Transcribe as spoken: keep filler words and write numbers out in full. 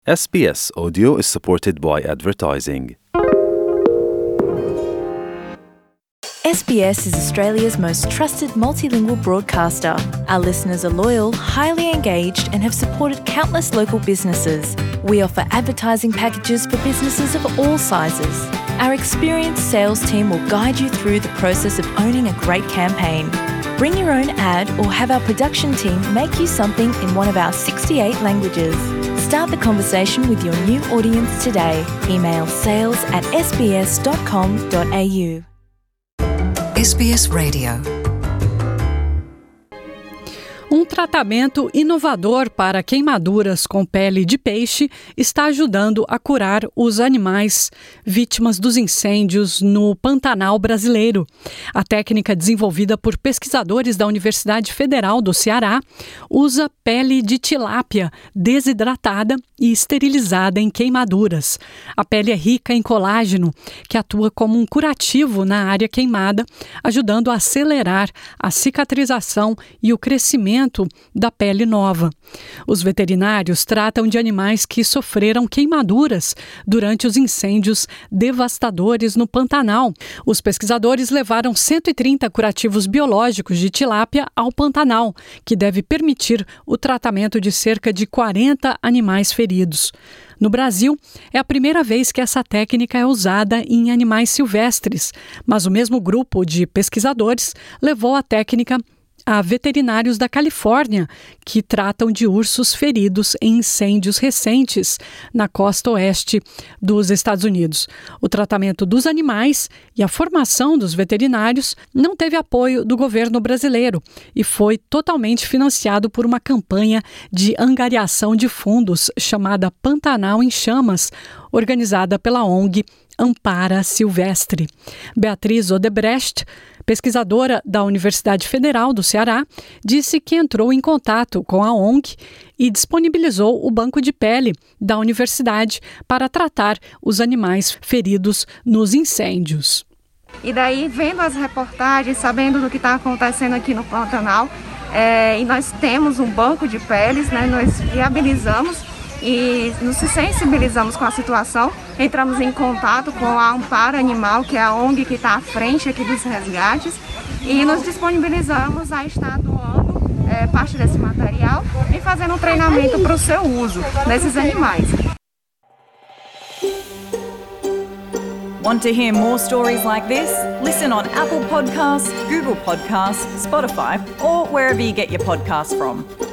S B S Audio is supported by advertising. S B S is Australia's most trusted multilingual broadcaster. Our listeners are loyal, highly engaged, and have supported countless local businesses. We offer advertising packages for businesses of all sizes. Our experienced sales team will guide you through the process of owning a great campaign. Bring your own ad or have our production team make you something in one of our sixty-eight languages. Start the conversation with your new audience today. Email sales at s b s dot com dot a u. S B S Radio. Um tratamento inovador para queimaduras com pele de peixe está ajudando a curar os animais vítimas dos incêndios no Pantanal brasileiro. A técnica, desenvolvida por pesquisadores da Universidade Federal do Ceará, usa pele de tilápia desidratada e esterilizada em queimaduras. A pele é rica em colágeno, que atua como um curativo na área queimada, ajudando a acelerar a cicatrização e o crescimento da pele nova. Os veterinários tratam de animais que sofreram queimaduras durante os incêndios devastadores no Pantanal. Os pesquisadores levaram cento e trinta curativos biológicos de tilápia ao Pantanal, que deve permitir o tratamento de cerca de quarenta animais feridos. No Brasil, é a primeira vez que essa técnica é usada em animais silvestres, mas o mesmo grupo de pesquisadores levou a técnica a veterinários da Califórnia, que tratam de ursos feridos em incêndios recentes na costa oeste dos Estados Unidos. O tratamento dos animais e a formação dos veterinários não teve apoio do governo brasileiro e foi totalmente financiado por uma campanha de angariação de fundos chamada Pantanal em Chamas, organizada pela O N G Ampara Silvestre. Beatriz Odebrecht, pesquisadora da Universidade Federal do Ceará, disse que entrou em contato com a O N G e disponibilizou o banco de pele da universidade para tratar os animais feridos nos incêndios. E daí, vendo as reportagens, sabendo do que está acontecendo aqui no Pantanal, é, e nós temos um banco de peles, né, nós viabilizamos e nos sensibilizamos com a situação, entramos em contato com a Ampara Animal, que é a O N G que está à frente aqui dos resgates, e nos disponibilizamos a estar doando é, parte desse material e fazendo um treinamento para o seu uso nesses animais. Want to hear more stories like this? Listen on Apple Podcasts, Google Podcasts, Spotify, or wherever you get your podcasts from.